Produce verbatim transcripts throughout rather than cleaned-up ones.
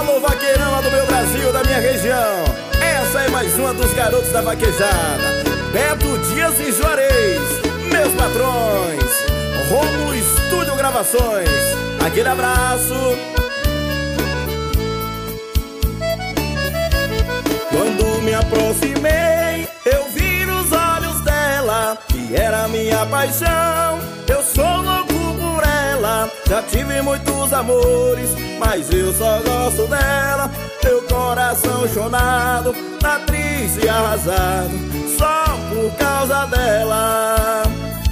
Alô, vaqueirama do meu Brasil, da minha região. Essa é mais uma dos garotos da vaquejada. Beto Dias e Juarez, meus patrões. Rômulo Estúdio Gravações. Aquele abraço. Quando me aproximei, eu vi nos olhos dela que era minha paixão. Eu sou louco por ela, já tive muitos amores, mas eu só gosto dela. Meu coração chonado, tá triste e arrasado, só por causa dela.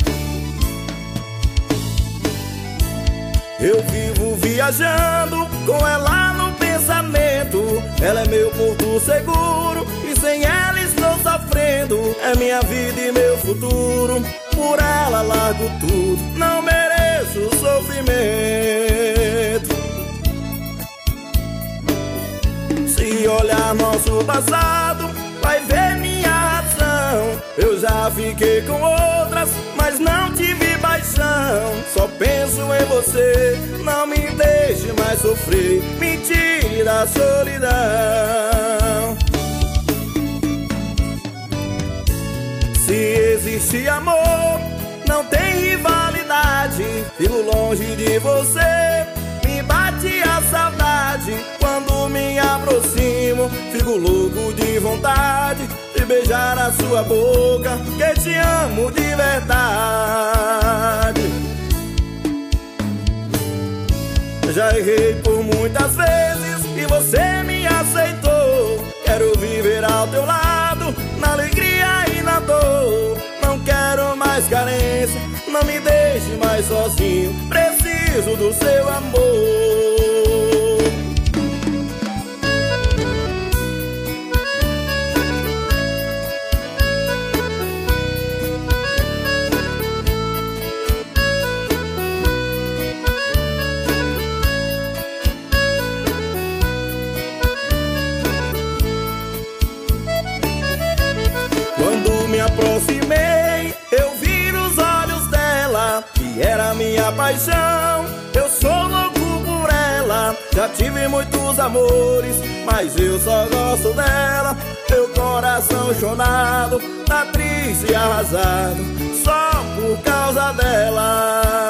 Eu vivo viajando com ela no pensamento. Ela é meu porto seguro e sem ela estou sofrendo. É minha vida e meu futuro, por ela largo tudo. Não mereço sofrimento. Se olhar nosso passado, vai ver minha razão. Eu já fiquei com outras, mas não tive paixão. Só penso em você, não me deixe mais sofrer. Me tire da solidão. Se existe amor, não tem rivalidade. Vivo longe de você, me bate a saudade. Quando me aproximo, fico louco de vontade de beijar a sua boca, que te amo de verdade. Já errei por muitas vezes e você me aceitou. Quero viver ao teu lado, na alegria e na dor. Não quero mais carência, não me deixe mais sozinho. Preciso do seu amor. Quando me aproximei, eu vi nos olhos dela que era minha paixão. Eu sou louco por ela, já tive muitos amores, mas eu só gosto dela. Meu coração chonado, tá triste e arrasado, só por causa dela.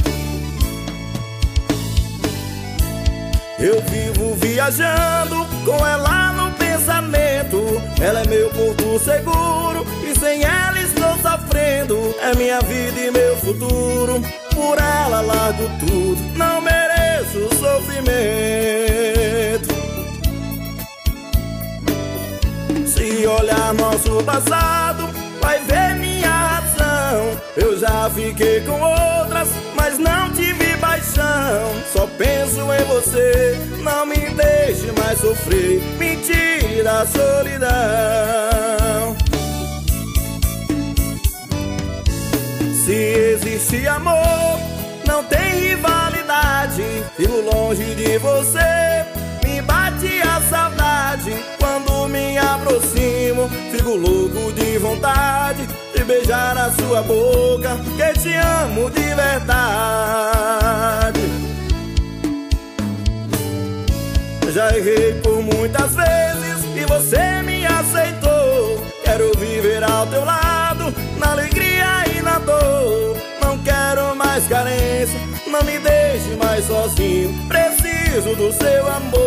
Eu vivo viajando com ela no pensamento. Ela é meu porto seguro e sem ela estou sofrendo. É minha vida e meu futuro, por ela largo tudo. Não mereço sofrimento. Se olhar nosso passado, vai ver minha razão. Eu já fiquei com outras, mas não tive paixão. Só penso em você, não me deixe mais sofrer. Me tire da solidão. Se existe amor, não tem rivalidade. Vivo longe de você, me bate a saudade. Quando me aproximo, fico louco de vontade de beijar a sua boca, que te amo de verdade. Já errei por muitas vezes e você me aceitou. Quero viver ao teu lado, na alegria e na dor. Não quero mais carência, não me deixe mais sozinho. Preciso do seu amor.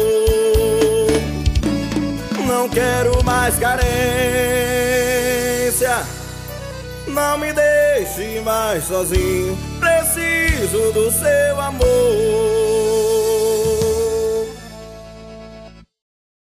Não quero mais carência, não me deixe mais sozinho. Preciso do seu amor.